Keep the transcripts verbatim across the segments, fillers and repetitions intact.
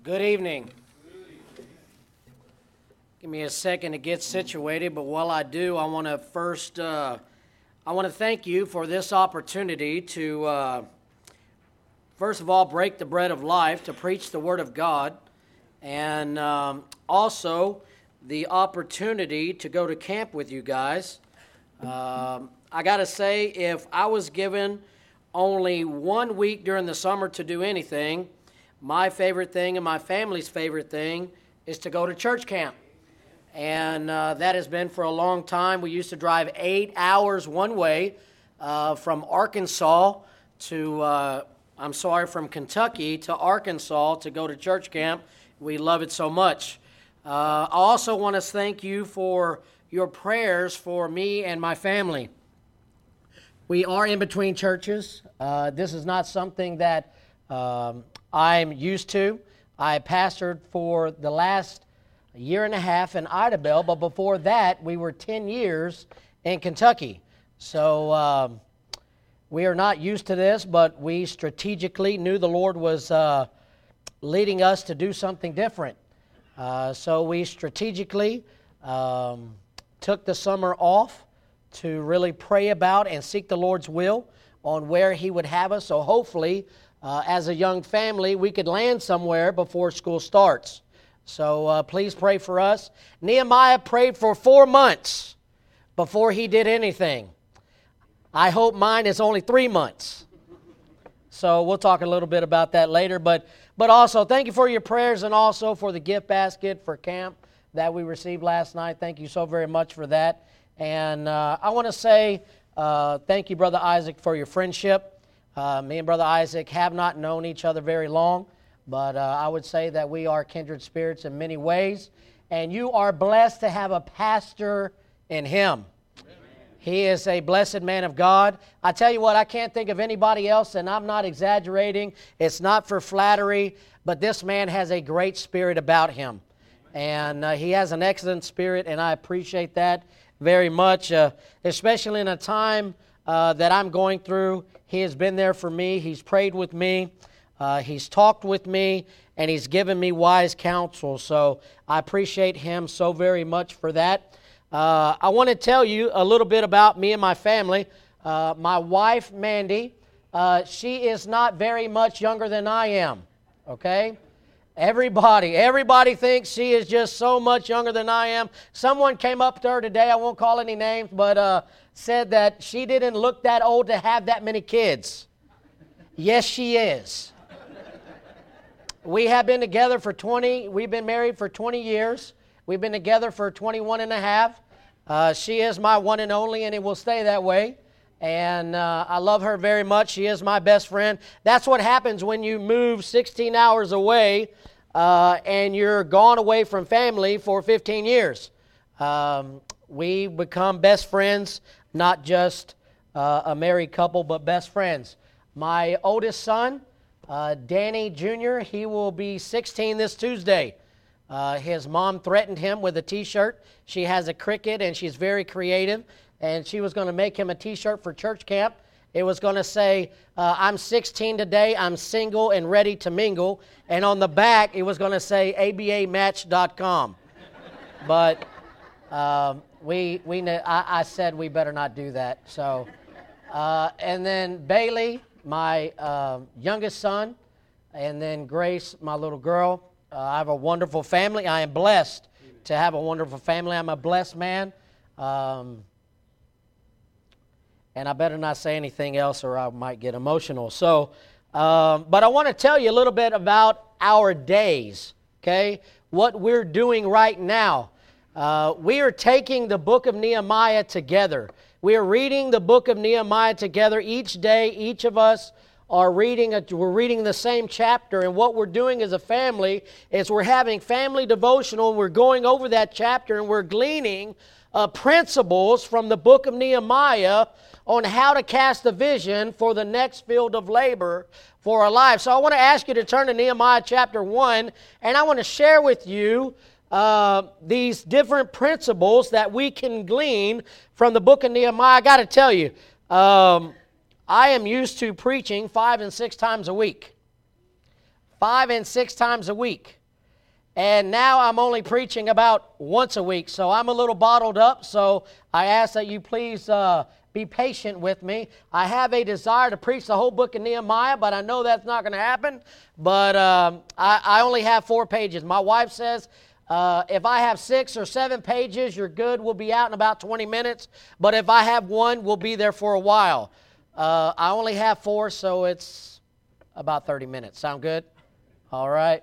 Good evening. Give me a second to get situated, but while I do, I want to first, uh, I want to thank you for this opportunity to, uh, first of all, break the bread of life, to preach the Word of God, and um, also the opportunity to go to camp with you guys. Um, I got to say, if I was given only one week during the summer to do anything, my favorite thing and my family's favorite thing is to go to church camp. And uh, that has been for a long time. We used to drive eight hours one way uh, from Arkansas to, uh, I'm sorry, from Kentucky to Arkansas to go to church camp. We love it so much. Uh, I also want to thank you for your prayers for me and my family. We are in between churches. Uh, this is not something that um, I'm used to. I pastored for the last year and a half in Idabel, but before that, we were ten years in Kentucky. So um, we are not used to this, but we strategically knew the Lord was uh, leading us to do something different. Uh, so we strategically um, took the summer off to really pray about and seek the Lord's will on where He would have us. So hopefully, uh, as a young family, we could land somewhere before school starts. So uh, please pray for us. Nehemiah prayed for four months before he did anything. I hope mine is only three months. So we'll talk a little bit about that later. But, but also, thank you for your prayers and also for the gift basket for camp that we received last night. Thank you so very much for that. And uh, I want to say uh, thank you, Brother Isaac, for your friendship. Uh, me and Brother Isaac have not known each other very long, but uh, I would say that we are kindred spirits in many ways. And you are blessed to have a pastor in him. Amen. He is a blessed man of God. I tell you what, I can't think of anybody else, and I'm not exaggerating. It's not for flattery, but this man has a great spirit about him. And uh, he has an excellent spirit, and I appreciate that very much, uh, especially in a time uh, that I'm going through. He has been there for me. He's prayed with me. Uh, he's talked with me, and he's given me wise counsel. So I appreciate him so very much for that. Uh, I want to tell you a little bit about me and my family. Uh, my wife, Mandy, uh, she is not very much younger than I am, okay? Everybody, everybody thinks she is just so much younger than I am. Someone came up to her today, I won't call any names, but uh, said that she didn't look that old to have that many kids. Yes, she is. We have been together for twenty, we've been married for twenty years. We've been together for twenty-one and a half. Uh, she is my one and only, and it will stay that way. And uh, I love her very much. She is my best friend. That's what happens when you move sixteen hours away uh, and you're gone away from family for fifteen years. Um, we become best friends, not just uh, a married couple, but best friends. My oldest son, uh, Danny Junior, he will be sixteen this Tuesday. Uh, his mom threatened him with a T-shirt. She has a Cricut, and she's very creative. And she was going to make him a T-shirt for church camp. It was going to say, uh, I'm sixteen today, I'm single and ready to mingle. And on the back, it was going to say A B A match dot com. But um, we, we, I, I said we better not do that. So, uh, and then Bailey, my uh, youngest son, and then Grace, my little girl. Uh, I have a wonderful family. I am blessed to have a wonderful family. I'm a blessed man. Um, And I better not say anything else or I might get emotional. So, um, but I want to tell you a little bit about our days, okay? What we're doing right now. Uh, we are taking the book of Nehemiah together. We are reading the book of Nehemiah together each day. Each of us are reading, a, we're reading the same chapter. And what we're doing as a family is we're having family devotional. And we're going over that chapter and we're gleaning uh, principles from the book of Nehemiah on how to cast a vision for the next field of labor for our lives. So I want to ask you to turn to Nehemiah chapter one, and I want to share with you uh, these different principles that we can glean from the book of Nehemiah. I got to tell you, um, I am used to preaching five and six times a week. five and six times a week. And now I'm only preaching about once a week, so I'm a little bottled up, so I ask that you please uh, be patient with me. I have a desire to preach the whole book of Nehemiah, but I know that's not going to happen. But um, I, I only have four pages. My wife says, uh, if I have six or seven pages, you're good. We'll be out in about twenty minutes. But if I have one, we'll be there for a while. Uh, I only have four, so it's about thirty minutes. Sound good? All right.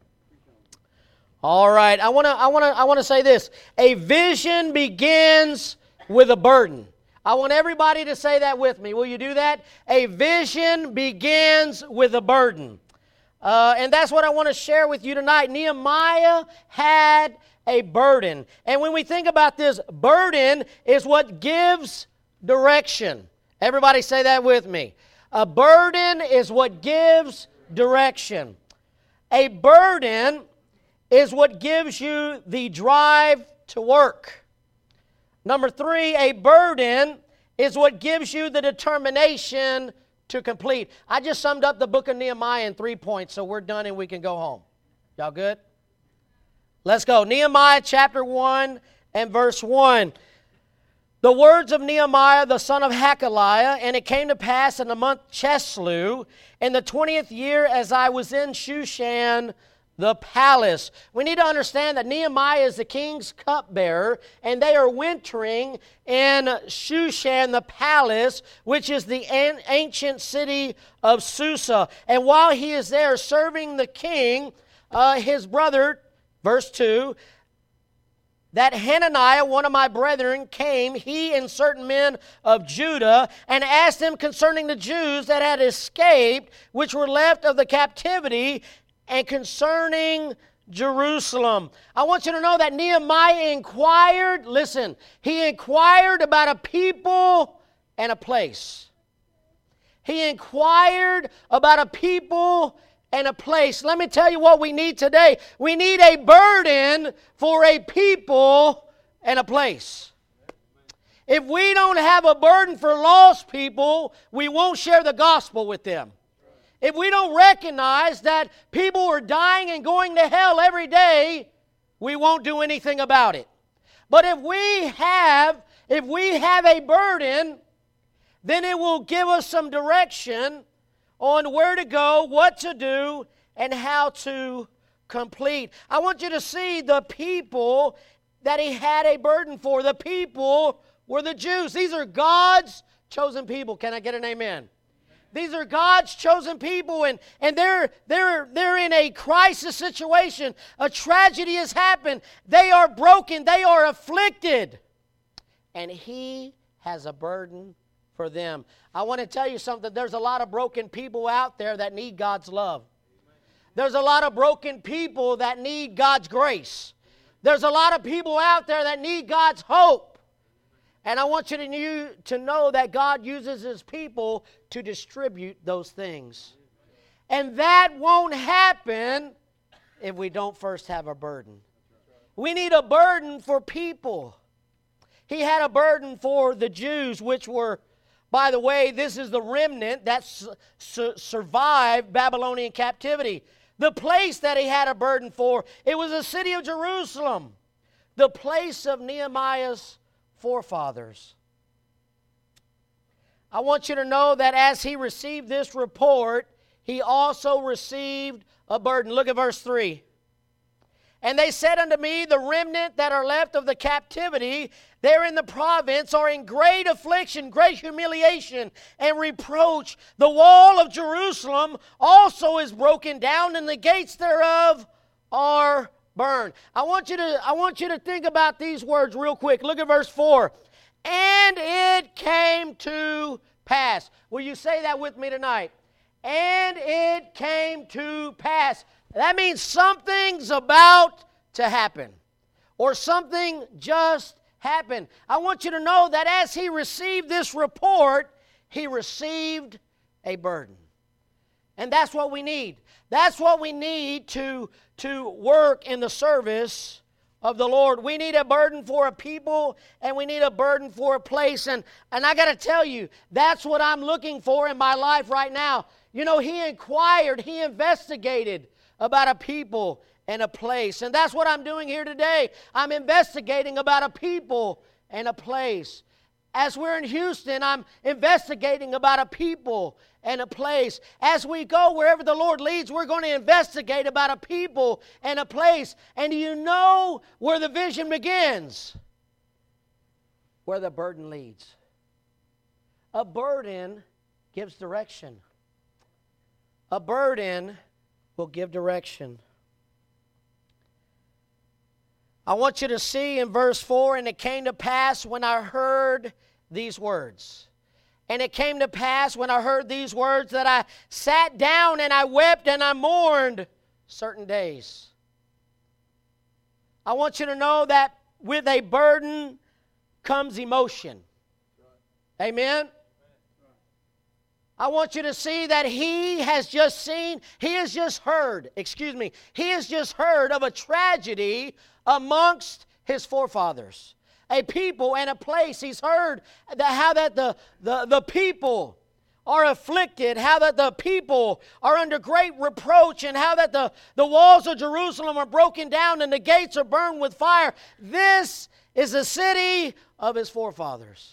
All right. I want to I want to I want to say this. A vision begins with a burden. I want everybody to say that with me. Will you do that? A vision begins with a burden. Uh, and that's what I want to share with you tonight. Nehemiah had a burden. And when we think about this, burden is what gives direction. Everybody say that with me. A burden is what gives direction. A burden is what gives you the drive to work. Number three, a burden is what gives you the determination to complete. I just summed up the book of Nehemiah in three points, so we're done and we can go home. Y'all good? Let's go. Nehemiah chapter one and verse one. The words of Nehemiah, the son of Hakaliah, and it came to pass in the month Cheslu, in the twentieth year, as I was in Shushan, the palace. We need to understand that Nehemiah is the king's cupbearer, and they are wintering in Shushan, the palace, which is the an- ancient city of Susa. And while he is there serving the king, uh, his brother, verse two, that Hananiah, one of my brethren, came, he and certain men of Judah, and asked him concerning the Jews that had escaped, which were left of the captivity, and concerning Jerusalem. I want you to know that Nehemiah inquired, listen, he inquired about a people and a place. He inquired about a people and a place. Let me tell you what we need today. We need a burden for a people and a place. If we don't have a burden for lost people, we won't share the gospel with them. If we don't recognize that people are dying and going to hell every day, we won't do anything about it. But if we have, if we have a burden, then it will give us some direction on where to go, what to do, and how to complete. I want you to see the people that he had a burden for. The people were the Jews. These are God's chosen people. Can I get an amen? These are God's chosen people, and, and they're, they're, they're in a crisis situation. A tragedy has happened. They are broken. They are afflicted. And he has a burden for them. I want to tell you something. There's a lot of broken people out there that need God's love. There's a lot of broken people that need God's grace. There's a lot of people out there that need God's hope. And I want you to, knew, to know that God uses His people to distribute those things. And that won't happen if we don't first have a burden. We need a burden for people. He had a burden for the Jews, which were, by the way, this is the remnant that su- su- survived Babylonian captivity. The place that he had a burden for, it was the city of Jerusalem, the place of Nehemiah's forefathers. I want you to know that as he received this report, he also received a burden. Look at verse three. And they said unto me, the remnant that are left of the captivity there in the province are in great affliction, great humiliation, and reproach. The wall of Jerusalem also is broken down, and the gates thereof are burned. I want you to, I want you to think about these words real quick. Look at verse four. And it came to pass. Will you say that with me tonight? And it came to pass. That means something's about to happen, or something just happened. I want you to know that as he received this report, he received a burden. And that's what we need. That's what we need to, to work in the service of the Lord. We need a burden for a people, and we need a burden for a place. And, and I got to tell you, that's what I'm looking for in my life right now. you know, he inquired, he investigated about a people and a place. And that's what I'm doing here today. I'm investigating about a people and a place. As we're in Houston, I'm investigating about a people and a place. As we go wherever the Lord leads, we're going to investigate about a people and a place. And do you know where the vision begins? Where the burden leads. A burden gives direction. A burden will give direction. I want you to see in verse four, and it came to pass when I heard these words. And it came to pass when I heard these words that I sat down and I wept and I mourned certain days. I want you to know that with a burden comes emotion. Amen? I want you to see that he has just seen, he has just heard, excuse me, he has just heard of a tragedy amongst his forefathers. A people and a place. He's heard that how that the, the, the people are afflicted, how that the people are under great reproach, and how that the, the walls of Jerusalem are broken down and the gates are burned with fire. This is the city of his forefathers.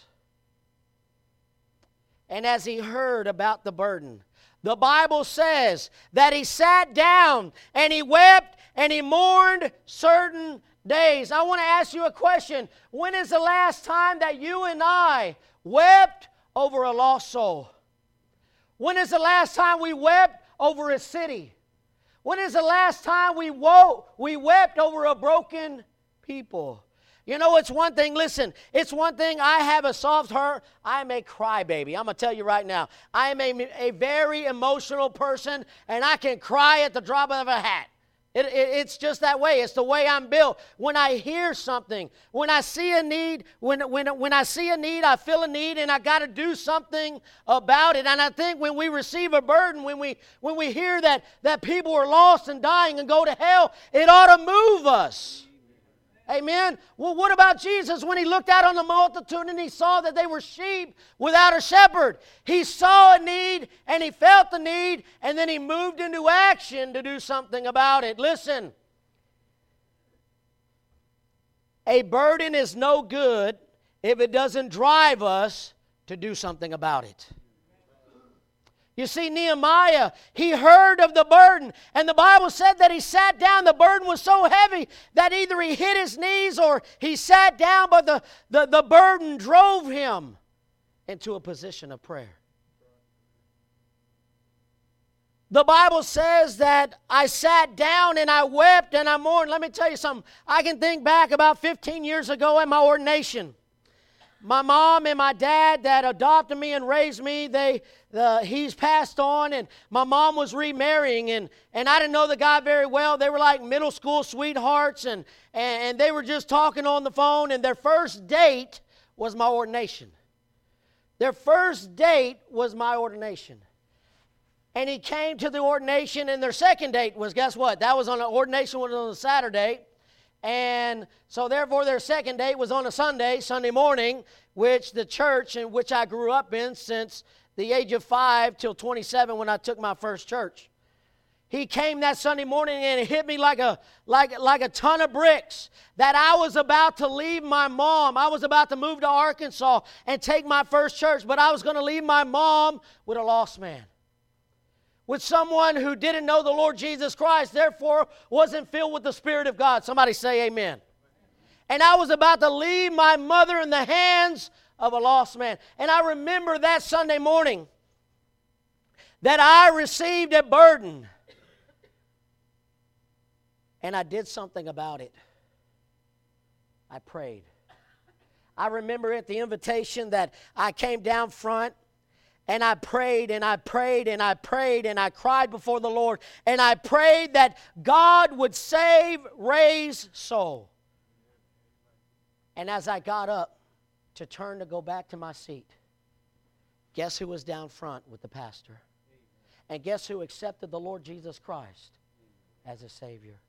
And as he heard about the burden, the Bible says that he sat down and he wept and he mourned certain days. I want to ask you a question. When is the last time that you and I wept over a lost soul? When is the last time we wept over a city? When is the last time we wo- we wept over a broken people? You know, it's one thing, listen, it's one thing, I have a soft heart, I am a crybaby. I'm going to tell you right now, I am a, a very emotional person, and I can cry at the drop of a hat. It, it, it's just that way. It's the way I'm built. When I hear something, when I see a need, when, when, when I see a need, I feel a need, and I got to do something about it. And I think when we receive a burden, when we when we hear that, that people are lost and dying and go to hell, it ought to move us. Amen. Well, what about Jesus when he looked out on the multitude and he saw that they were sheep without a shepherd? He saw a need and he felt the need, and then he moved into action to do something about it. Listen, a burden is no good if it doesn't drive us to do something about it. You see, Nehemiah, he heard of the burden, and the Bible said that he sat down. The burden was so heavy that either he hit his knees or he sat down, but the, the, the burden drove him into a position of prayer. The Bible says that I sat down and I wept and I mourned. Let me tell you something. I can think back about fifteen years ago at my ordination. My mom and my dad that adopted me and raised me, they uh, he's passed on, and my mom was remarrying, and, and I didn't know the guy very well. They were like middle school sweethearts, and, and, and they were just talking on the phone, and their first date was my ordination. Their first date was my ordination. And he came to the ordination, and their second date was, guess what? That was on an ordination was on a Saturday. And so therefore their second date was on a Sunday, Sunday morning, which the church in which I grew up in since the age of five till twenty-seven when I took my first church. He came that Sunday morning and it hit me like a, like, like a ton of bricks that I was about to leave my mom. I was about to move to Arkansas and take my first church, but I was going to leave my mom with a lost man. With someone who didn't know the Lord Jesus Christ, therefore wasn't filled with the Spirit of God. Somebody say amen. And I was about to leave my mother in the hands of a lost man. And I remember that Sunday morning that I received a burden. And I did something about it. I prayed. I remember at the invitation that I came down front. And I prayed and I prayed and I prayed and I cried before the Lord. And I prayed that God would save Ray's soul. And as I got up to turn to go back to my seat, guess who was down front with the pastor? And guess who accepted the Lord Jesus Christ as a Savior?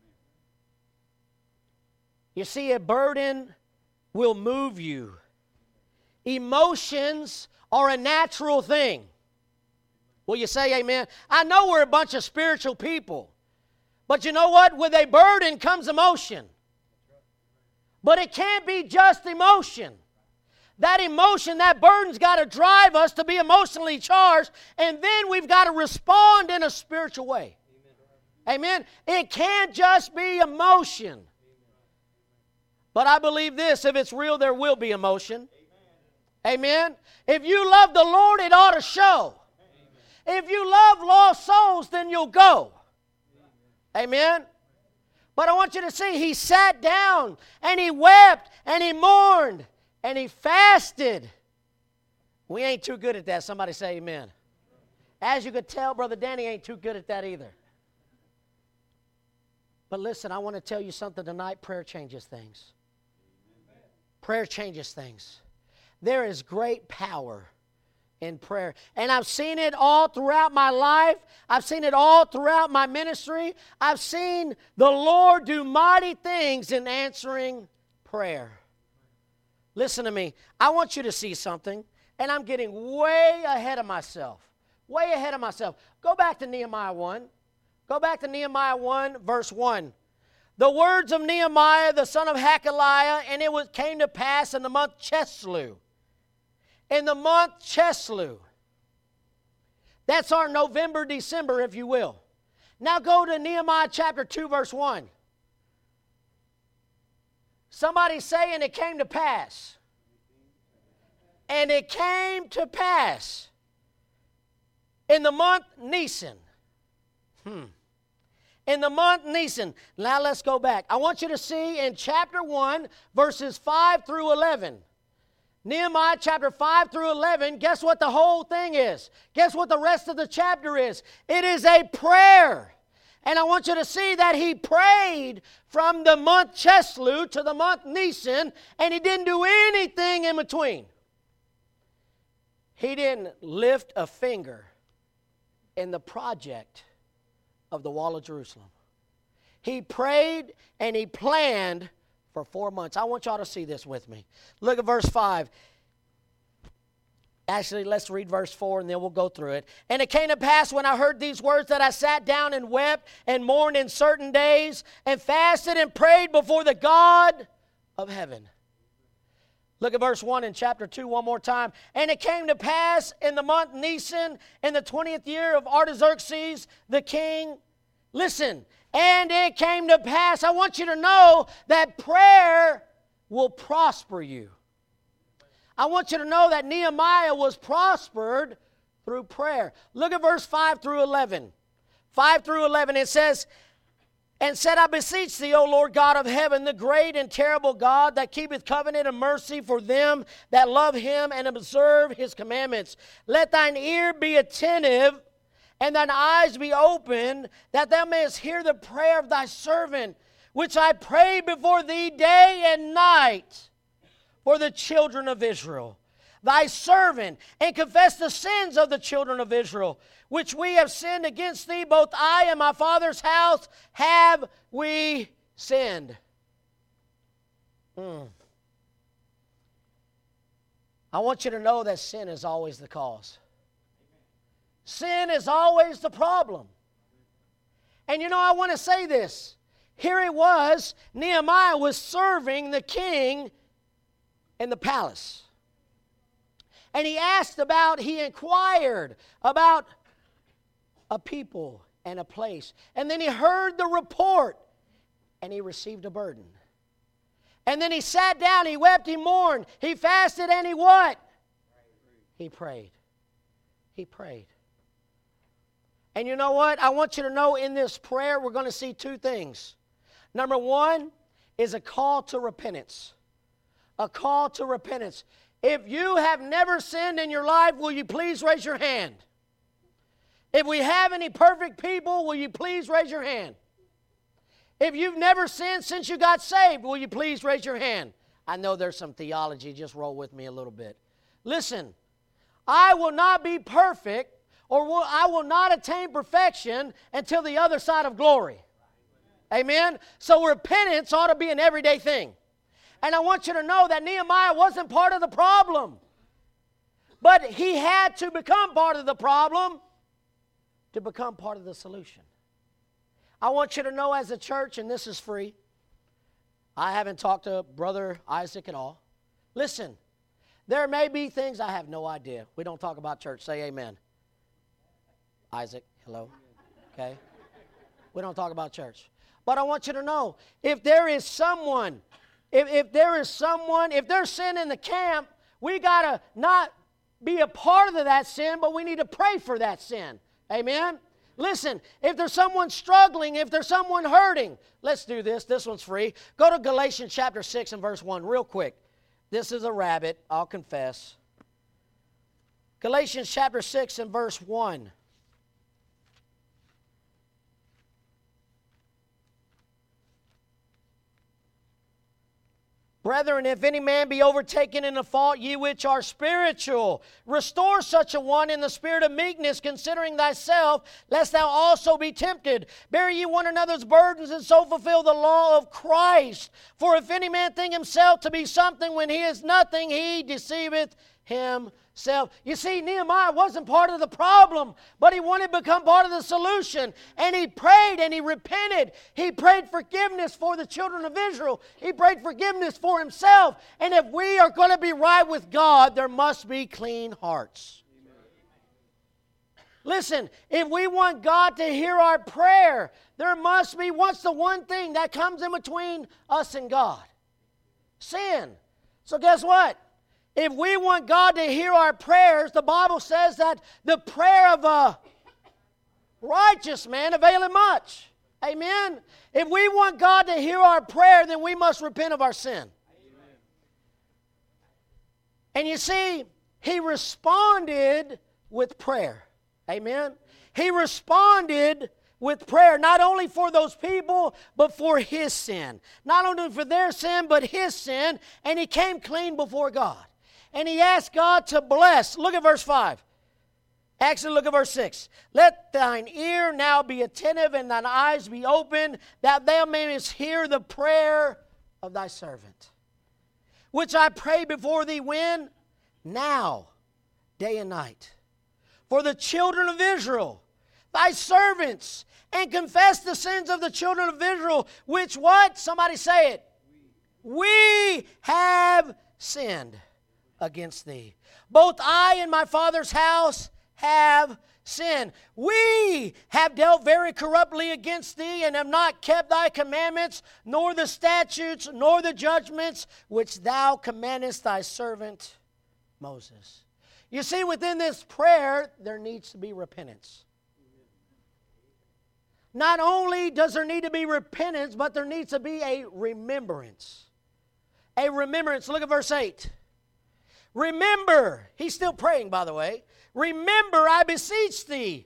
You see, a burden will move you. Emotions are a natural thing. Will you say amen? I know we're a bunch of spiritual people. But you know what? With a burden comes emotion. But it can't be just emotion. That emotion, that burden's got to drive us to be emotionally charged, and then we've got to respond in a spiritual way. Amen? It can't just be emotion. But I believe this, if it's real, there will be emotion. Amen? If you love the Lord, it ought to show. If you love lost souls, then you'll go. Amen? But I want you to see, he sat down, and he wept, and he mourned, and he fasted. We ain't too good at that. Somebody say amen. As you could tell, Brother Danny ain't too good at that either. But listen, I want to tell you something tonight. Prayer changes things. Prayer changes things. There is great power in prayer. And I've seen it all throughout my life. I've seen it all throughout my ministry. I've seen the Lord do mighty things in answering prayer. Listen to me. I want you to see something, and I'm getting way ahead of myself. Way ahead of myself. Go back to Nehemiah one. Go back to Nehemiah one, verse one. The words of Nehemiah, the son of Hakaliah, and it was, came to pass in the month Cheslew. In the month Cheslew. That's our November, December, if you will. Now go to Nehemiah chapter two, verse one. Somebody's saying it came to pass. And it came to pass in the month Nisan. Hmm. In the month Nisan. Now let's go back. I want you to see in chapter one, verses five through eleven. Nehemiah chapter five through eleven, guess what the whole thing is? Guess what the rest of the chapter is? It is a prayer. And I want you to see that he prayed from the month Cheslew to the month Nisan, and he didn't do anything in between. He didn't lift a finger in the project of the wall of Jerusalem. He prayed and he planned for four months. I want y'all to see this with me. Look at verse five. Actually, let's read verse four and then we'll go through it. And it came to pass when I heard these words that I sat down and wept and mourned in certain days and fasted and prayed before the God of heaven. Look at verse one in chapter two one more time. And it came to pass in the month Nisan, in the twentieth year of Artaxerxes the king. Listen, and it came to pass. I want you to know that prayer will prosper you. I want you to know that Nehemiah was prospered through prayer. Look at verse five through eleven. five through eleven, it says, and said, I beseech thee, O Lord God of heaven, the great and terrible God that keepeth covenant and mercy for them that love him and observe his commandments. Let thine ear be attentive and thine eyes be open, that thou mayest hear the prayer of thy servant, which I pray before thee day and night for the children of Israel, thy servant, and confess the sins of the children of Israel, which we have sinned against thee, both I and my father's house have we sinned. Hmm. I want you to know that sin is always the cause. Sin is always the problem. And you know, I want to say this. Here it was, Nehemiah was serving the king in the palace. And he asked about, he inquired about a people and a place. And then he heard the report and he received a burden. And then he sat down, he wept, he mourned, he fasted, and he what? He prayed. He prayed. And you know what? I want you to know in this prayer we're going to see two things. Number one is a call to repentance. A call to repentance. If you have never sinned in your life, will you please raise your hand? If we have any perfect people, will you please raise your hand? If you've never sinned since you got saved, will you please raise your hand? I know there's some theology, just roll with me a little bit. Listen, I will not be perfect, or will, I will not attain perfection until the other side of glory. Amen? So repentance ought to be an everyday thing. And I want you to know that Nehemiah wasn't part of the problem. But he had to become part of the problem to become part of the solution. I want you to know as a church, and this is free, I haven't talked to Brother Isaac at all. Listen, there may be things I have no idea. We don't talk about church. Say amen. Isaac, hello. Okay? We don't talk about church. But I want you to know, if there is someone, if, if there is someone, if there's sin in the camp, we got to not be a part of that sin, but we need to pray for that sin. Amen? Listen, if there's someone struggling, if there's someone hurting, let's do this. This one's free. Go to Galatians chapter six and verse one real quick. This is a rabbit, I'll confess. Galatians chapter six and verse one. Brethren, if any man be overtaken in a fault, ye which are spiritual, restore such a one in the spirit of meekness, considering thyself, lest thou also be tempted. Bear ye one another's burdens, and so fulfill the law of Christ. For if any man think himself to be something when he is nothing, he deceiveth himself. You see, Nehemiah wasn't part of the problem, but he wanted to become part of the solution. And he prayed and he repented. He prayed forgiveness for the children of Israel. He prayed forgiveness for himself. And if we are going to be right with God, there must be clean hearts. Amen. Listen, if we want God to hear our prayer, there must be, what's the one thing that comes in between us and God? Sin. So guess what? If we want God to hear our prayers, the Bible says that the prayer of a righteous man availeth much. Amen? If we want God to hear our prayer, then we must repent of our sin. Amen. And you see, he responded with prayer. Amen? He responded with prayer, not only for those people, but for his sin. Not only for their sin, but his sin. And he came clean before God. And he asked God to bless. Look at verse five. Actually, look at verse six. Let thine ear now be attentive and thine eyes be open, that thou mayest hear the prayer of thy servant, which I pray before thee when? Now, day and night. For the children of Israel, thy servants, and confess the sins of the children of Israel, which what? Somebody say it. We, we have sinned against thee. Both I and my father's house have sinned. We have dealt very corruptly against thee, and have not kept thy commandments, nor the statutes, nor the judgments, which thou commandest thy servant Moses. You see, within this prayer, there needs to be repentance. Not only does there need to be repentance, but there needs to be a remembrance. A remembrance. Look at verse eight. Remember, he's still praying, by the way. Remember, I beseech thee,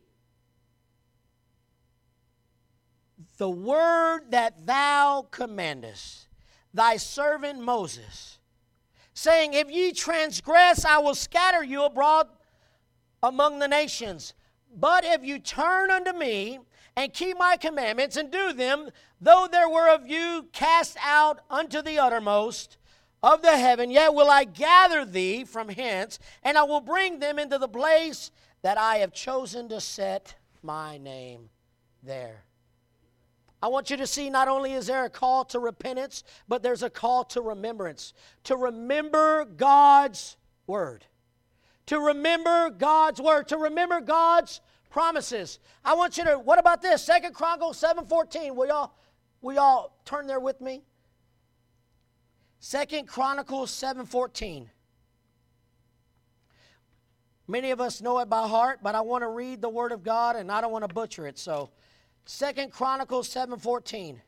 the word that thou commandest thy servant Moses, saying, if ye transgress, I will scatter you abroad among the nations. But if you turn unto me and keep my commandments and do them, though there were of you cast out unto the uttermost of the heaven, yet will I gather thee from hence, and I will bring them into the place that I have chosen to set my name there. I want you to see, not only is there a call to repentance, but there's a call to remembrance. To remember God's word. To remember God's word. To remember God's promises. I want you to, what about this? Second Chronicles seven fourteen. Will y'all, will y'all turn there with me? Second Chronicles seven fourteen. Many of us know it by heart, but I want to read the Word of God, and I don't want to butcher it. So, Second Chronicles seven fourteen.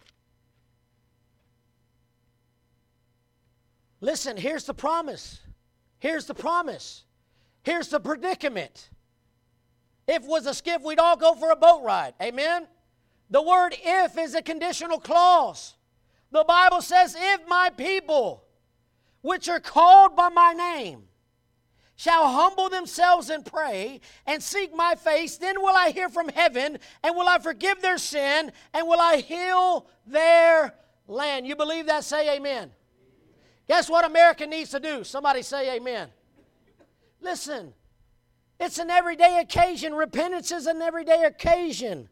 Listen, here's the promise. Here's the promise. Here's the predicament. If it was a skiff, we'd all go for a boat ride. Amen? The word if is a conditional clause. The Bible says, if my people, which are called by my name, shall humble themselves and pray and seek my face, then will I hear from heaven, and will I forgive their sin, and will I heal their land. You believe that? Say amen. Guess what America needs to do? Somebody say amen. Listen, It's an everyday occasion. Repentance is an everyday occasion.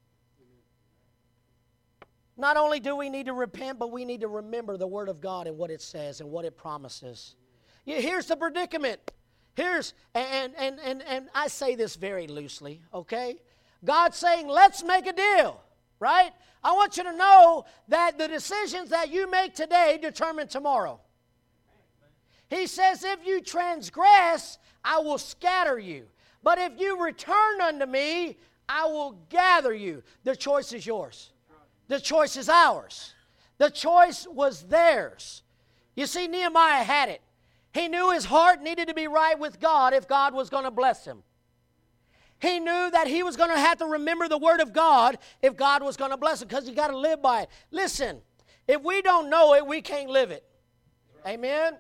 Not only do we need to repent, but we need to remember the Word of God and what it says and what it promises. Here's the predicament. Here's, and, and, and, and I say this very loosely, okay? God's saying, let's make a deal, right? I want you to know that the decisions that you make today determine tomorrow. He says, if you transgress, I will scatter you. But if you return unto me, I will gather you. The choice is yours. The choice is ours. The choice was theirs. You see, Nehemiah had it. He knew his heart needed to be right with God if God was going to bless him. He knew that he was going to have to remember the Word of God if God was going to bless him, because you got to live by it. Listen, if we don't know it, we can't live it. Amen?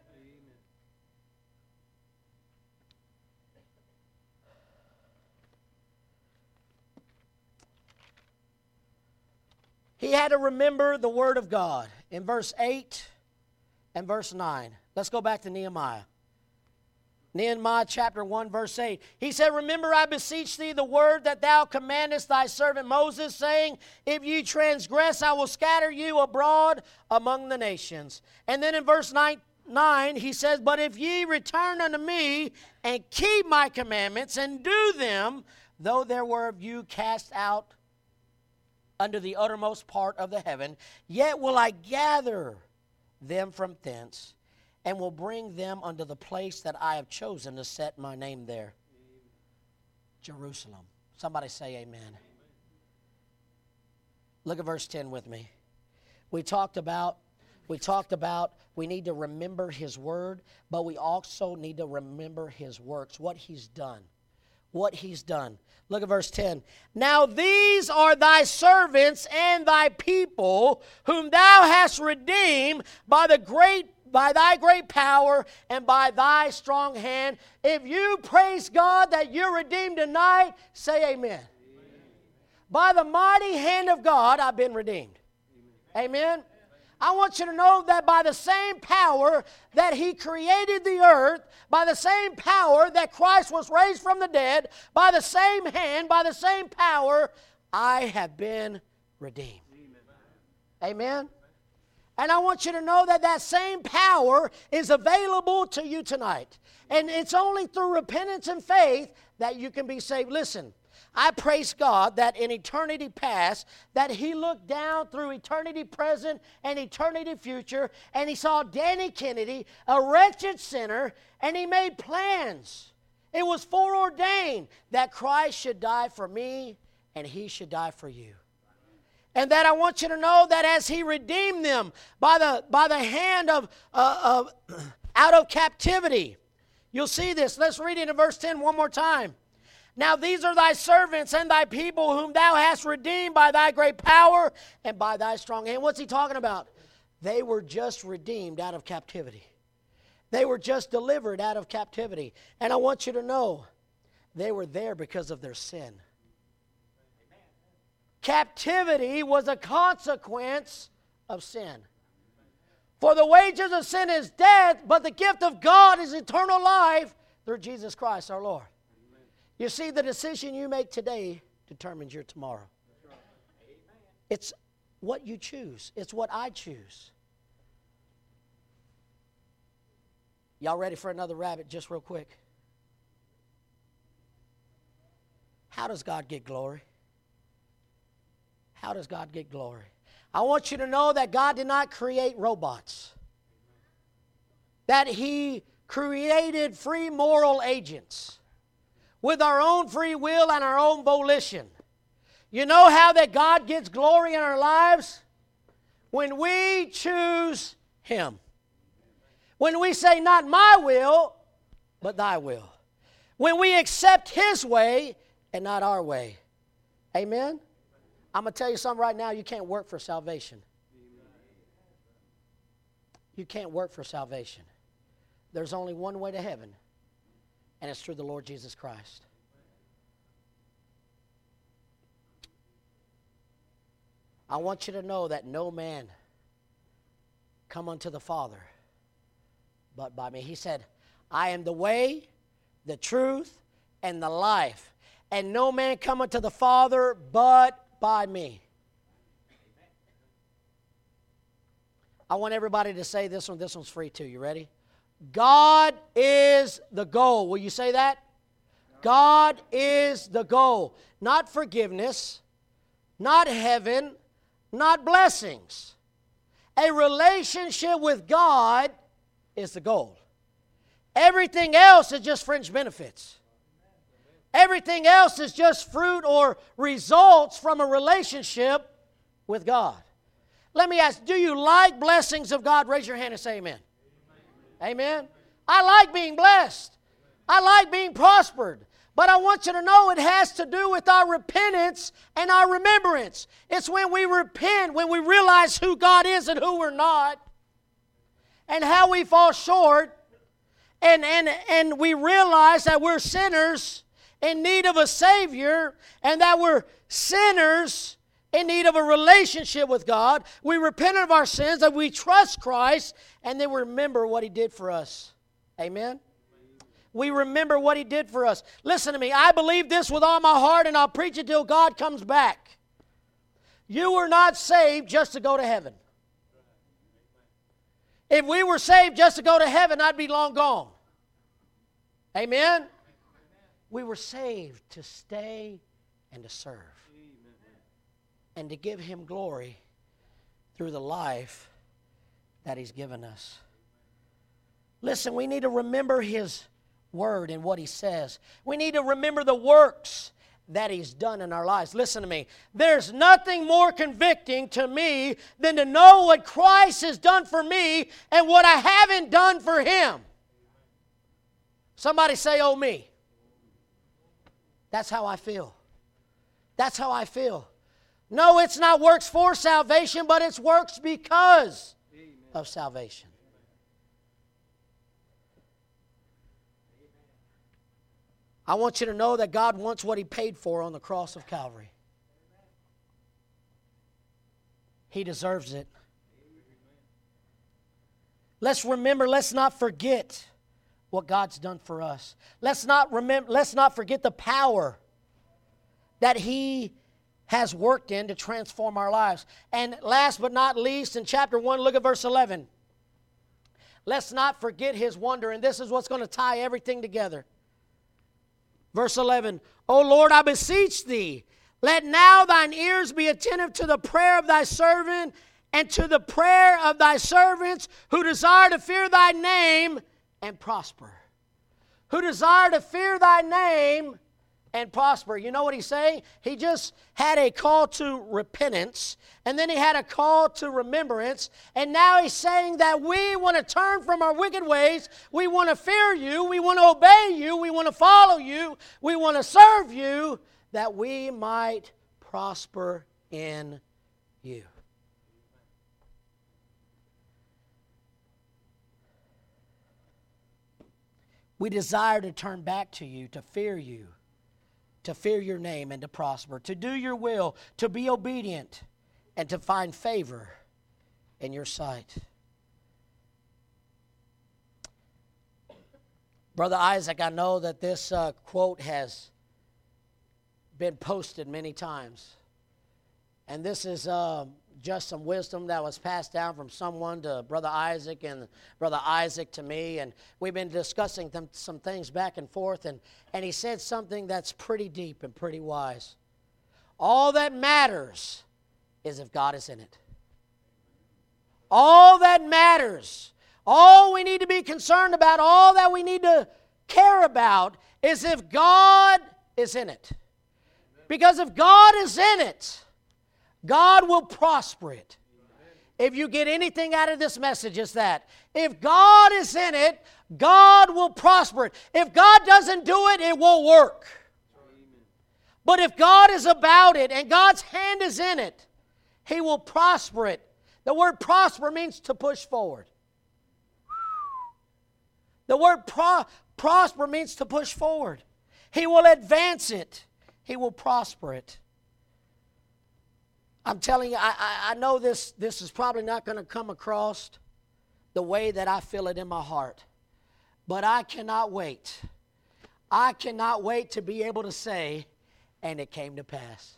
He had to remember the Word of God. In verse eight and verse nine. Let's go back to Nehemiah. Nehemiah chapter one, verse eight. He said, remember, I beseech thee, the word that thou commandest thy servant Moses, saying, if you transgress, I will scatter you abroad among the nations. And then in verse nine, nine, he says, but if ye return unto me and keep my commandments and do them, though there were of you cast out under the uttermost part of the heaven, yet will I gather them from thence, and will bring them unto the place that I have chosen to set my name there. Amen. Jerusalem. Somebody say amen. Amen. Look at verse ten with me. We talked about, we talked about we need to remember his word, but we also need to remember his works, what he's done. What he's done. Look at verse ten. Now these are thy servants and thy people, whom thou hast redeemed by the great by thy great power and by thy strong hand. If you praise God that you're redeemed tonight, say amen. Amen. By the mighty hand of God, I've been redeemed. Amen. Amen. I want you to know that by the same power that he created the earth, by the same power that Christ was raised from the dead, by the same hand, by the same power, I have been redeemed. Amen. Amen. And I want you to know that that same power is available to you tonight. And it's only through repentance and faith that you can be saved. Listen, I praise God that in eternity past, that he looked down through eternity present and eternity future, and he saw Danny Kennedy, a wretched sinner, and he made plans. It was foreordained that Christ should die for me and he should die for you. And that I want you to know that as he redeemed them by the, by the hand of, uh, of out of captivity. You'll see this. Let's read it in verse ten one more time. Now these are thy servants and thy people whom thou hast redeemed by thy great power and by thy strong hand. What's he talking about? They were just redeemed out of captivity. They were just delivered out of captivity. And I want you to know they were there because of their sin. Captivity was a consequence of sin. For the wages of sin is death, but the gift of God is eternal life through Jesus Christ our Lord. Amen. You see, the decision you make today determines your tomorrow. Right. It's what you choose. It's what I choose. Y'all ready for another rabbit just real quick? How does God get glory? How does God get glory? I want you to know that God did not create robots. That he created free moral agents with our own free will and our own volition. You know how that God gets glory in our lives? When we choose him. When we say, not my will, but thy will. When we accept his way and not our way. Amen? I'm going to tell you something right now. You can't work for salvation. You can't work for salvation. There's only one way to heaven, and it's through the Lord Jesus Christ. I want you to know that no man come unto the Father but by me. He said, I am the way, the truth, and the life. And no man cometh to the Father but by me. I want everybody to say this one. This one's free too. You ready? God is the goal. Will you say that? God is the goal. Not forgiveness, not heaven, not blessings. A relationship with God is the goal. Everything else is just fringe benefits. Everything else is just fruit or results from a relationship with God. Let me ask, do you like blessings of God? Raise your hand and say amen. Amen. Amen. I like being blessed. I like being prospered. But I want you to know it has to do with our repentance and our remembrance. It's when we repent, when we realize who God is and who we're not, and how we fall short, and, and, and we realize that we're sinners in need of a Savior, and that we're sinners in need of a relationship with God. We repent of our sins, and we trust Christ, and then we remember what He did for us. Amen? We remember what He did for us. Listen to me. I believe this with all my heart, and I'll preach it till God comes back. You were not saved just to go to heaven. If we were saved just to go to heaven, I'd be long gone. Amen? We were saved to stay and to serve. And to give Him glory through the life that He's given us. Listen, we need to remember His Word and what He says. We need to remember the works that He's done in our lives. Listen to me. There's nothing more convicting to me than to know what Christ has done for me and what I haven't done for Him. Somebody say, oh me. That's how I feel. That's how I feel. No, it's not works for salvation, but it's works because Amen. Of salvation. I want you to know that God wants what He paid for on the cross of Calvary. He deserves it. Let's remember, let's not forget what God's done for us. Let's not remember, let's not forget the power that He has worked in to transform our lives. And last but not least, in chapter one, look at verse eleven. Let's not forget His wonder, and this is what's going to tie everything together. Verse eleven, O Lord, I beseech Thee, let now Thine ears be attentive to the prayer of Thy servant and to the prayer of Thy servants who desire to fear Thy name and prosper. Who desire to fear Thy name and prosper. You know what he's saying? He just had a call to repentance, and then he had a call to remembrance, and now he's saying that we want to turn from our wicked ways, we want to fear You, we want to obey You, we want to follow You, we want to serve You, that we might prosper in You. We desire to turn back to You, to fear You, to fear Your name and to prosper, to do Your will, to be obedient, and to find favor in Your sight. Brother Isaac, I know that this uh, quote has been posted many times. And this is uh, just some wisdom that was passed down from someone to Brother Isaac and Brother Isaac to me. And we've been discussing them, some things back and forth. And, and he said something that's pretty deep and pretty wise. All that matters is if God is in it. All that matters, all we need to be concerned about, all that we need to care about is if God is in it. Because if God is in it, God will prosper it. If you get anything out of this message, it's that. If God is in it, God will prosper it. If God doesn't do it, it won't work. But if God is about it and God's hand is in it, He will prosper it. The word prosper means to push forward. The word pro- prosper means to push forward. He will advance it. He will prosper it. I'm telling you, I, I, I know this, this is probably not going to come across the way that I feel it in my heart. But I cannot wait. I cannot wait to be able to say, and it came to pass.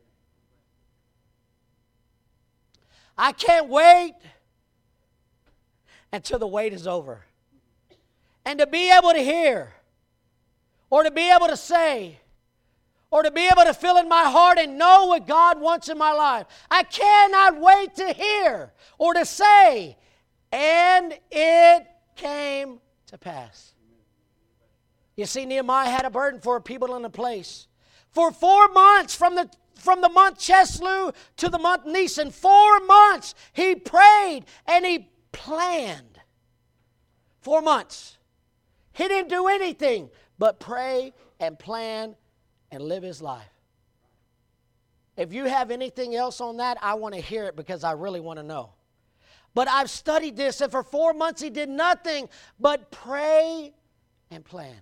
I can't wait until the wait is over. And to be able to hear, or to be able to say, or to be able to feel in my heart and know what God wants in my life. I cannot wait to hear or to say, and it came to pass. You see, Nehemiah had a burden for people in the place. For four months, from the from the month Chesleu to the month Nisan, four months, he prayed and he planned. Four months. He didn't do anything but pray and plan and live his life. If you have anything else on that, I want to hear it because I really want to know. But I've studied this, and for four months he did nothing but pray and plan.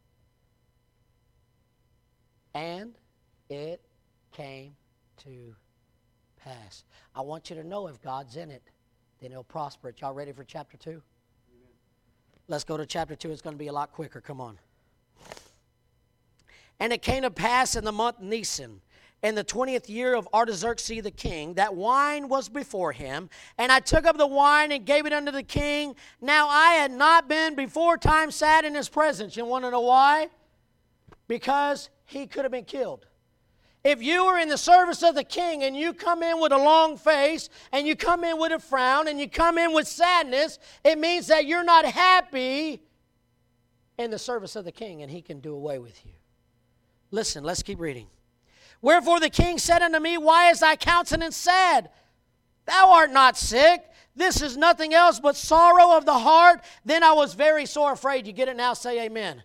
And it came to pass. I want you to know if God's in it, then he'll prosper it. Y'all ready for chapter two? Amen. Let's go to chapter two. It's going to be a lot quicker. Come on. And it came to pass in the month Nisan, in the twentieth year of Artaxerxes the king, that wine was before him. And I took up the wine and gave it unto the king. Now I had not been before time sad in his presence. You want to know why? Because he could have been killed. If you were in the service of the king and you come in with a long face and you come in with a frown and you come in with sadness, it means that you're not happy in the service of the king and he can do away with you. Listen, let's keep reading. Wherefore the king said unto me, why is thy countenance sad? Thou art not sick. This is nothing else but sorrow of the heart. Then I was very sore afraid. You get it now? Say amen.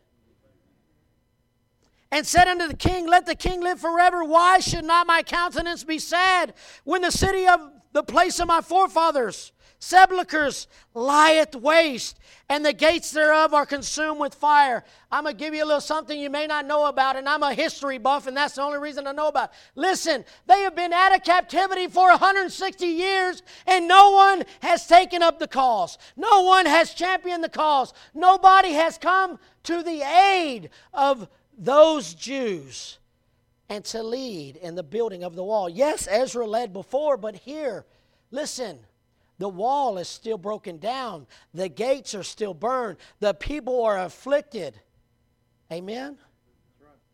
And said unto the king, let the king live forever. Why should not my countenance be sad when the city of the place of my forefathers, sepulchres, lieth waste, and the gates thereof are consumed with fire? I'm going to give you a little something you may not know about, and I'm a history buff, and that's the only reason I know about it. Listen, they have been out of captivity for one hundred sixty years, and no one has taken up the cause. No one has championed the cause. Nobody has come to the aid of those Jews and to lead in the building of the wall. Yes, Ezra led before, but here, listen, the wall is still broken down. The gates are still burned. The people are afflicted. Amen? That's right.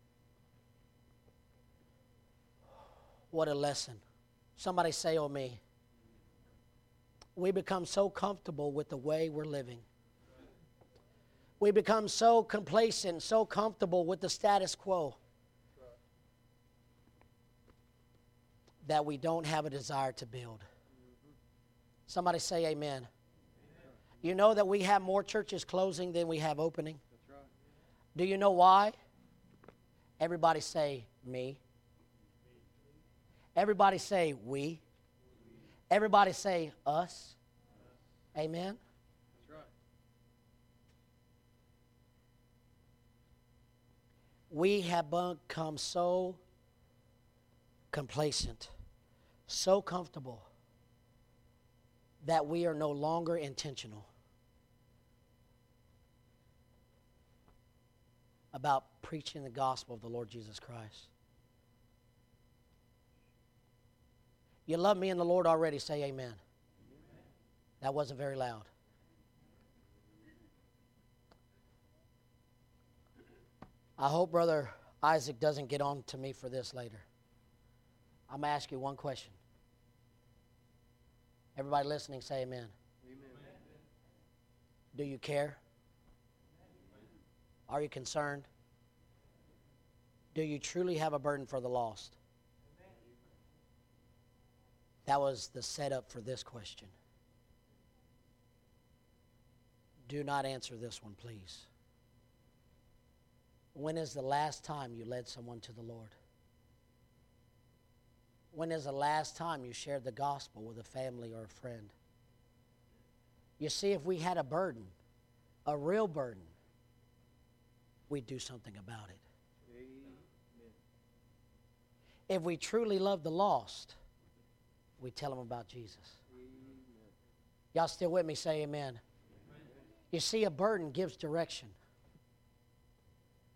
What a lesson. Somebody say, oh me. We become so comfortable with the way we're living. We become so complacent, so comfortable with the status quo that we don't have a desire to build. Somebody say amen. Amen. You know that we have more churches closing than we have opening? That's right. Do you know why? Everybody say me. Everybody say we. Everybody say us. Amen. We have become so complacent, so comfortable, that we are no longer intentional about preaching the gospel of the Lord Jesus Christ. You love me in the Lord already, say amen. Amen. That wasn't very loud. I hope Brother Isaac doesn't get on to me for this later. I'm going to ask you one question. Everybody listening, say amen. Amen. Do you care? Are you concerned? Do you truly have a burden for the lost? That was the setup for this question. Do not answer this one, please. When is the last time you led someone to the Lord? When is the last time you shared the gospel with a family or a friend? You see, if we had a burden, a real burden, we'd do something about it. Amen. If we truly love the lost, we'd tell them about Jesus. Amen. Y'all still with me? Say amen. Amen. You see, a burden gives direction.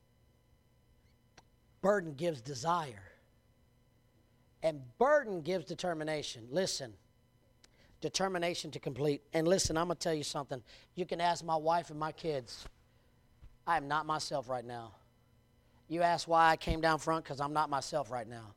Burden gives desire. And burden gives determination. Listen, determination to complete. And listen, I'm going to tell you something. You can ask my wife and my kids. I am not myself right now. You ask why I came down front? Because I'm not myself right now.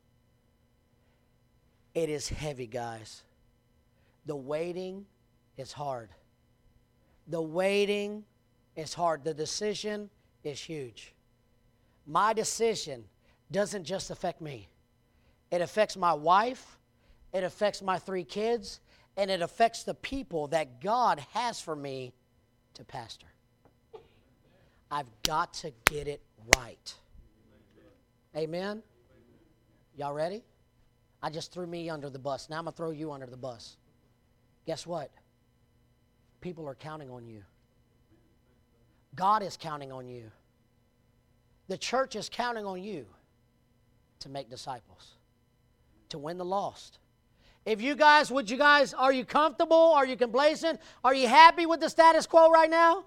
It is heavy, guys. The waiting is hard. The waiting is hard. The decision is huge. My decision doesn't just affect me. It affects my wife, it affects my three kids, and it affects the people that God has for me to pastor. I've got to get it right. Amen? Y'all ready? I just threw me under the bus. Now I'm going to throw you under the bus. Guess what? People are counting on you. God is counting on you. The church is counting on you to make disciples, to win the lost. If you guys, would you guys, are you comfortable? Are you complacent? Are you happy with the status quo right now?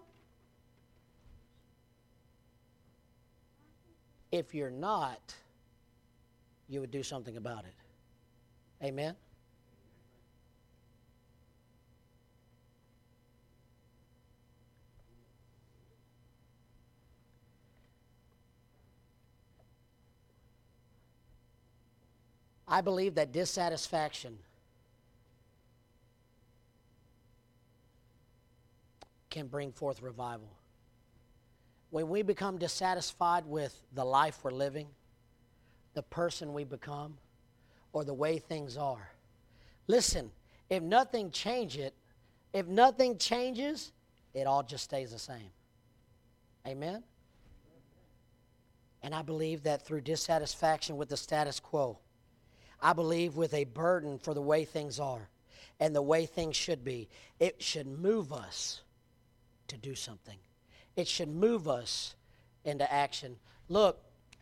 If you're not, you would do something about it. Amen? I believe that dissatisfaction can bring forth revival. When we become dissatisfied with the life we're living, the person we become, or the way things are, listen, if nothing changes, if nothing changes, it all just stays the same. Amen? And I believe that through dissatisfaction with the status quo, I believe with a burden for the way things are and the way things should be, it should move us to do something. It should move us into action. Look,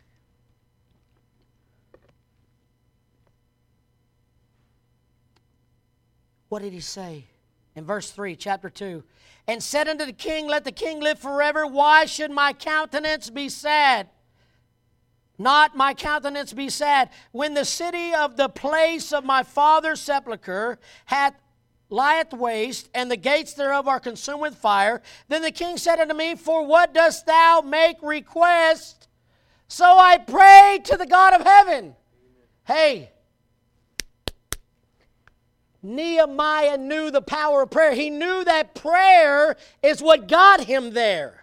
what did he say? In verse three, chapter two, and said unto the king, let the king live forever. Why should my countenance be sad? Not my countenance be sad. When the city of the place of my father's sepulchre hath lieth waste, and the gates thereof are consumed with fire, then the king said unto me, for what dost thou make request? So I prayed to the God of heaven. Hey, Nehemiah knew the power of prayer. He knew that prayer is what got him there.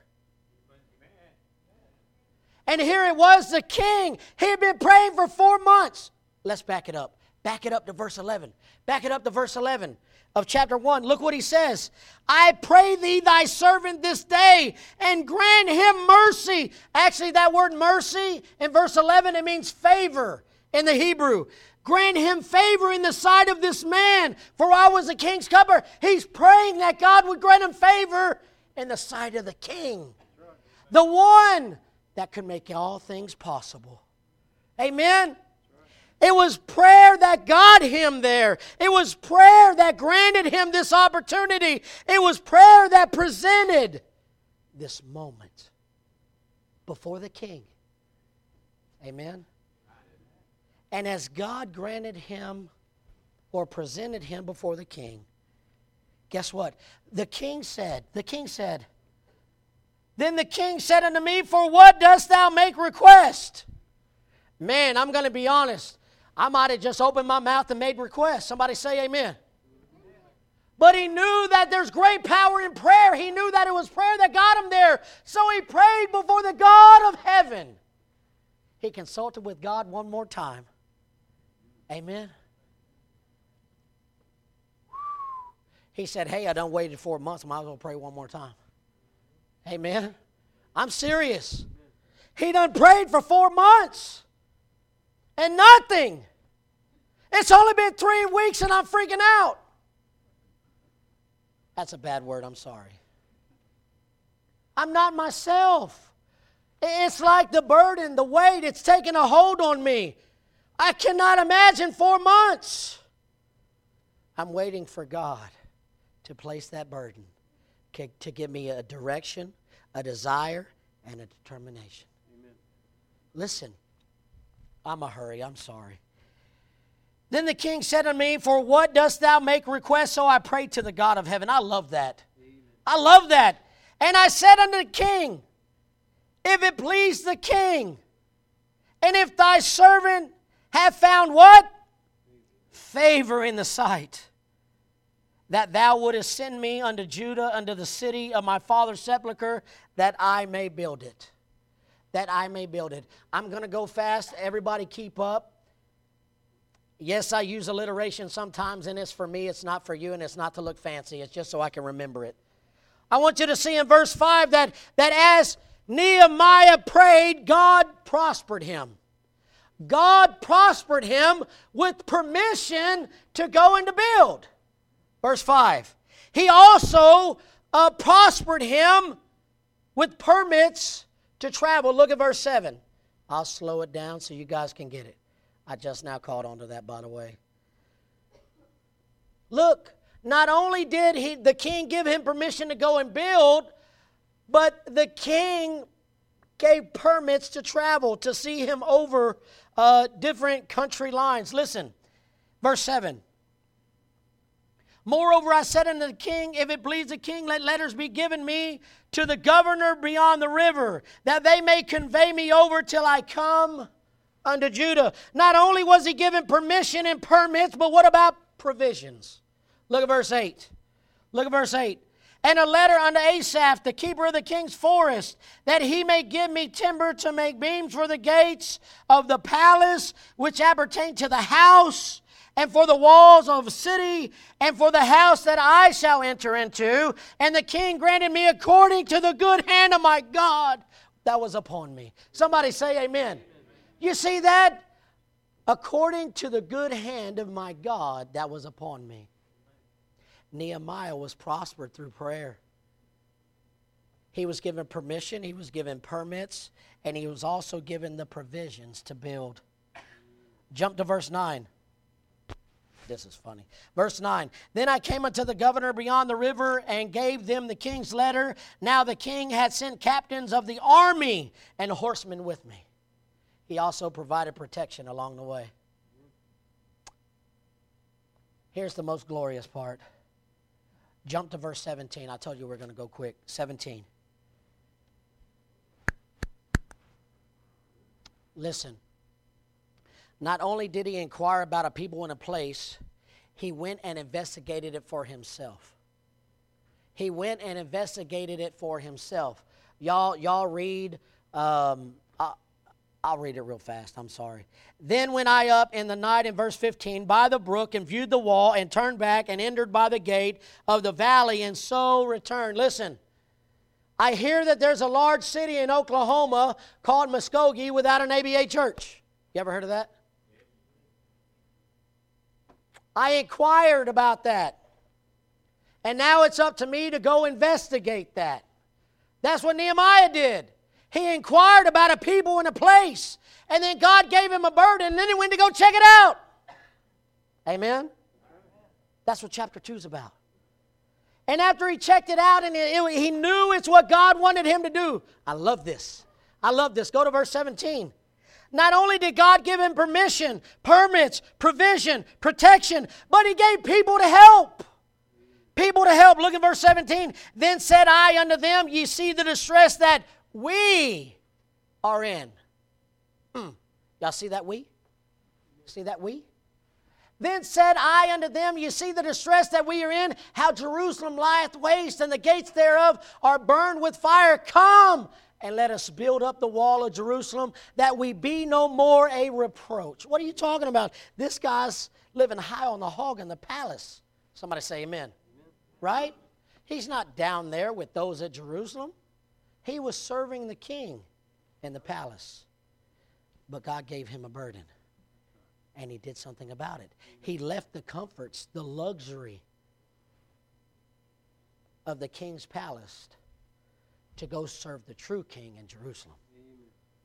And here it was, the king. He had been praying for four months. Let's back it up. Back it up to verse eleven. Back it up to verse eleven of chapter one. Look what he says. I pray thee, thy servant, this day, and grant him mercy. Actually, that word mercy in verse eleven, it means favor in the Hebrew. Grant him favor in the sight of this man, for I was the king's cupbearer. He's praying that God would grant him favor in the sight of the king. The one that could make all things possible. Amen? It was prayer that got him there. It was prayer that granted him this opportunity. It was prayer that presented this moment before the king. Amen? And as God granted him or presented him before the king, guess what? The king said, the king said, then the king said unto me, for what dost thou make request? Man, I'm going to be honest. I might have just opened my mouth and made requests. Somebody say amen. But he knew that there's great power in prayer. He knew that it was prayer that got him there. So he prayed before the God of heaven. He consulted with God one more time. Amen. He said, hey, I done waited four months. I might as well pray one more time. Amen. I'm serious. He done prayed for four months. And nothing. It's only been three weeks and I'm freaking out. That's a bad word. I'm sorry. I'm not myself. It's like the burden, the weight, it's taking a hold on me. I cannot imagine four months. I'm waiting for God to place that burden, to give me a direction, a desire, and a determination. Amen. Listen, I'm a hurry, I'm sorry. Then the king said unto me, for what dost thou make request? So I prayed to the God of heaven. I love that. Amen. I love that. And I said unto the king, if it please the king, and if thy servant have found what? Favor in the sight, that thou wouldest send me unto Judah, unto the city of my father's sepulchre, that I may build it. That I may build it. I'm going to go fast. Everybody keep up. Yes, I use alliteration sometimes, and it's for me. It's not for you, and it's not to look fancy. It's just so I can remember it. I want you to see in verse five that, that as Nehemiah prayed, God prospered him. God prospered him with permission to go and to build. Verse five. He also uh, prospered him with permits to travel. Look at verse seven. I'll slow it down so you guys can get it. I just now caught on to that, by the way. Look, not only did he, the king give him permission to go and build, but the king gave permits to travel, to see him over uh, different country lines. Listen, verse seven. Moreover, I said unto the king, if it please the king, let letters be given me to the governor beyond the river, that they may convey me over till I come unto Judah. Not only was he given permission and permits, but what about provisions? Look at verse eight. Look at verse eight. And a letter unto Asaph, the keeper of the king's forest, that he may give me timber to make beams for the gates of the palace, which appertain to the house, and for the walls of the city, and for the house that I shall enter into. And the king granted me according to the good hand of my God that was upon me. Somebody say amen. You see that? According to the good hand of my God that was upon me. Nehemiah was prospered through prayer. He was given permission, he was given permits, and he was also given the provisions to build. Jump to verse nine. This is funny. Verse nine. Then I came unto the governor beyond the river and gave them the king's letter. Now the king had sent captains of the army and horsemen with me. He also provided protection along the way. Here's the most glorious part. Jump to verse seventeen. I told you we're going to go quick. seventeen. Listen. Not only did he inquire about a people and a place, he went and investigated it for himself. He went and investigated it for himself. Y'all, y'all read... Um, I'll read it real fast. I'm sorry. Then went I up in the night, in verse fifteen, by the brook, and viewed the wall, and turned back, and entered by the gate of the valley, and so returned. Listen, I hear that there's a large city in Oklahoma called Muskogee without an A B A church. You ever heard of that? I inquired about that. And now it's up to me to go investigate that. That's what Nehemiah did. He inquired about a people and a place. And then God gave him a burden. And then he went to go check it out. Amen? That's what chapter two is about. And after he checked it out and it, it, he knew it's what God wanted him to do. I love this. I love this. Go to verse seventeen. Not only did God give him permission, permits, provision, protection, but he gave people to help. People to help. Look at verse seventeen. Then said I unto them, ye see the distress that we are in. Mm. Y'all see that we? See that we? Then said I unto them, you see the distress that we are in, how Jerusalem lieth waste, and the gates thereof are burned with fire. Come, and let us build up the wall of Jerusalem, that we be no more a reproach. What are you talking about? This guy's living high on the hog in the palace. Somebody say amen. Amen. Right? He's not down there with those at Jerusalem. He was serving the king in the palace. But God gave him a burden. And he did something about it. He left the comforts, the luxury of the king's palace to go serve the true king in Jerusalem. Amen.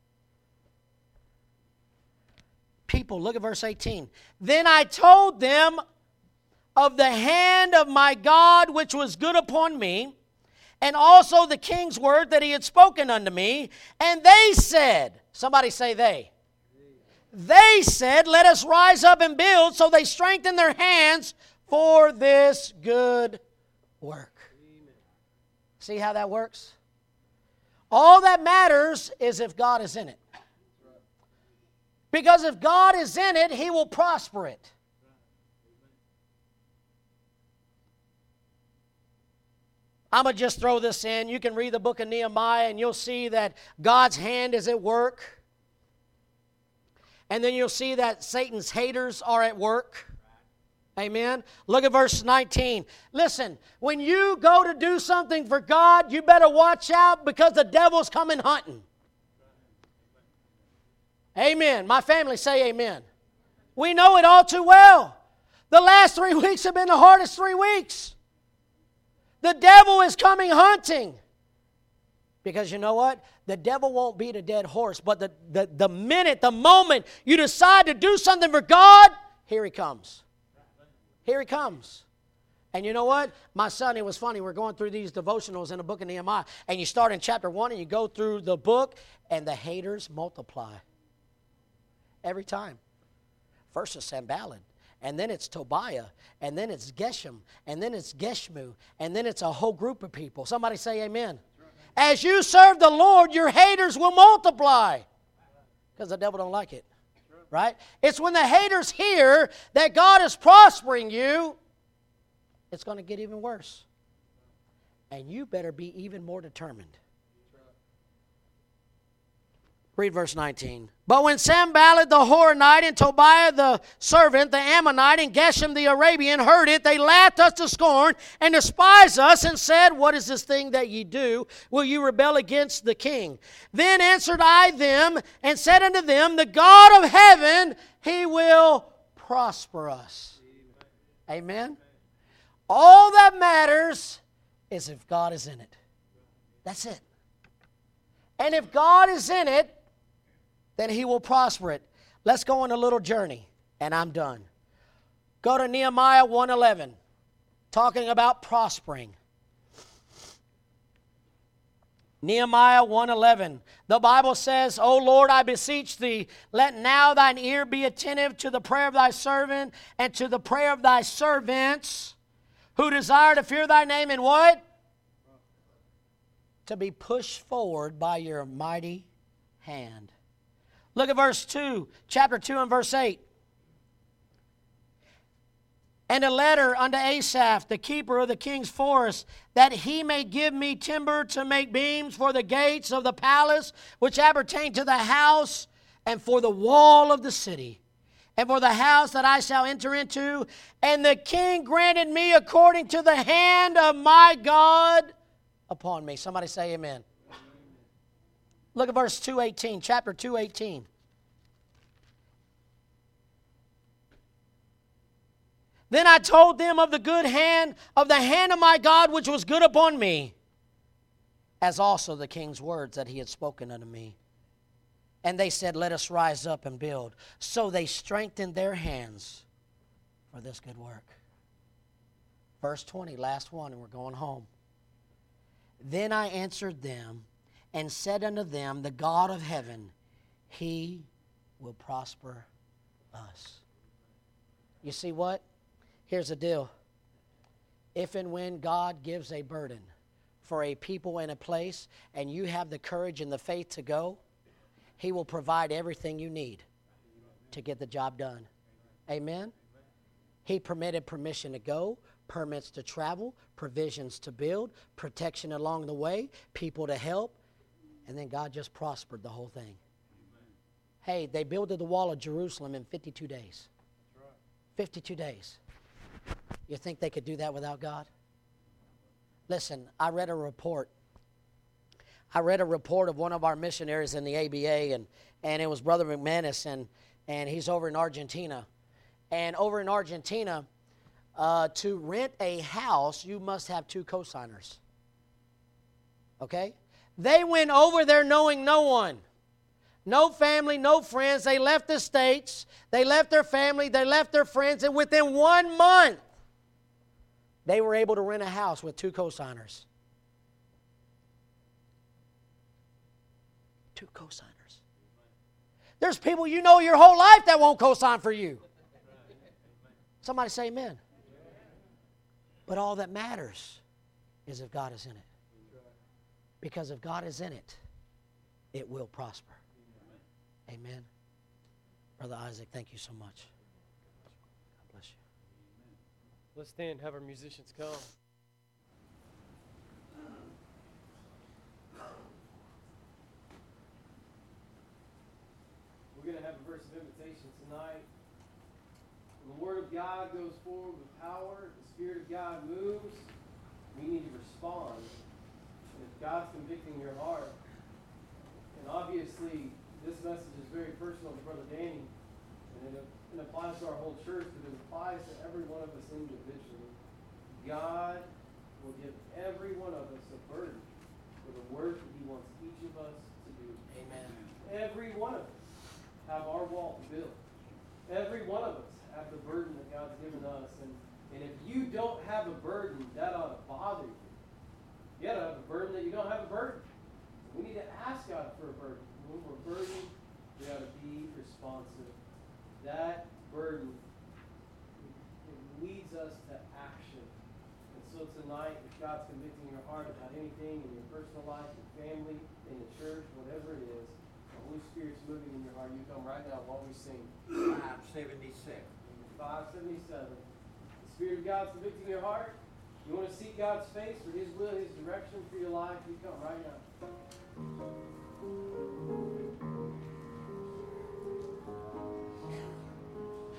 People, look at verse eighteen. Then I told them of the hand of my God which was good upon me, and also the king's word that he had spoken unto me. And they said, somebody say they. They said, let us rise up and build. So they strengthened their hands for this good work. Amen. See how that works? All that matters is if God is in it. Because if God is in it, He will prosper it. I'm going to just throw this in. You can read the book of Nehemiah and you'll see that God's hand is at work. And then you'll see that Satan's haters are at work. Amen. Look at verse nineteen. Listen, when you go to do something for God, you better watch out because the devil's coming hunting. Amen. My family say amen. We know it all too well. The last three weeks have been the hardest three weeks. The devil is coming hunting. Because you know what? The devil won't beat a dead horse. But the, the, the minute, the moment you decide to do something for God, here he comes. Here he comes. And you know what? My son, it was funny. We're going through these devotionals in the book of Nehemiah. And you start in chapter one and you go through the book. And the haters multiply. Every time. First it's Sanballat. And then it's Tobiah. And then it's Geshem. And then it's Geshmu. And then it's a whole group of people. Somebody say amen. As you serve the Lord, your haters will multiply. Because the devil don't like it. Right? It's when the haters hear that God is prospering you, it's going to get even worse. And you better be even more determined. Read verse nineteen. But when Sanballat the Horonite and Tobiah the servant, the Ammonite, and Geshem the Arabian heard it, they laughed us to scorn and despised us and said, what is this thing that ye do? Will you rebel against the king? Then answered I them and said unto them, the God of heaven, He will prosper us. Amen. Amen. All that matters is if God is in it. That's it. And if God is in it, then He will prosper it. Let's go on a little journey, and I'm done. Go to Nehemiah one eleven, talking about prospering. Nehemiah one eleven, the Bible says, O Lord, I beseech Thee, let now Thine ear be attentive to the prayer of Thy servant and to the prayer of Thy servants who desire to fear Thy name and what? To be pushed forward by Your mighty hand. Look at verse two, chapter two and verse eight. And a letter unto Asaph, the keeper of the king's forest, that he may give me timber to make beams for the gates of the palace, which appertain to the house, and for the wall of the city, and for the house that I shall enter into. And the king granted me according to the hand of my God upon me. Somebody say amen. Look at verse two eighteen, chapter two eighteen. Then I told them of the good hand, of the hand of my God, which was good upon me, as also the king's words that he had spoken unto me. And they said, let us rise up and build. So they strengthened their hands for this good work. Verse twenty, last one, and we're going home. Then I answered them and said unto them, the God of heaven, He will prosper us. You see what? Here's the deal. If and when God gives a burden for a people and a place, and you have the courage and the faith to go, He will provide everything you need to get the job done. Amen? He permitted permission to go, permits to travel, provisions to build, protection along the way, people to help, and then God just prospered the whole thing. Hey, they built the wall of Jerusalem in fifty-two days. fifty-two days. You think they could do that without God? Listen, I read a report. I read a report of one of our missionaries in the A B A, and, and it was Brother McManus, and, and he's over in Argentina. And over in Argentina, uh, to rent a house, you must have two co-signers. Okay? They went over there knowing no one. No family, no friends. They left the States. They left their family. They left their friends. And within one month, they were able to rent a house with two co-signers. Two co-signers. There's people you know your whole life that won't co-sign for you. Somebody say amen. But all that matters is if God is in it. Because if God is in it, it will prosper. Amen. Brother Isaac, thank you so much. God bless you. Let's stand, have our musicians come. We're going to have a verse of invitation tonight. When the Word of God goes forward with power, the Spirit of God moves, we need to respond. And if God's convicting your heart, and obviously this message is very personal to Brother Danny, and it, it applies to our whole church, but it applies to every one of us individually. God will give every one of us a burden for the work that He wants each of us to do. Amen. Every one of us have our wall to build. Every one of us have the burden that God's given us. And, and if you don't have a burden, that ought to bother you. You ought to have a burden that you don't have a burden. We need to ask God for a burden. When we're burdened, we ought to be responsive. That burden it leads us to action. And so tonight, if God's convicting your heart about anything in your personal life, your family, in the church, whatever it is, the Holy Spirit's moving in your heart. You come right now while we sing. five seventy-six. five seventy-seven. The Spirit of God's convicting your heart. You want to seek God's face for His will, His direction for your life, you come right now.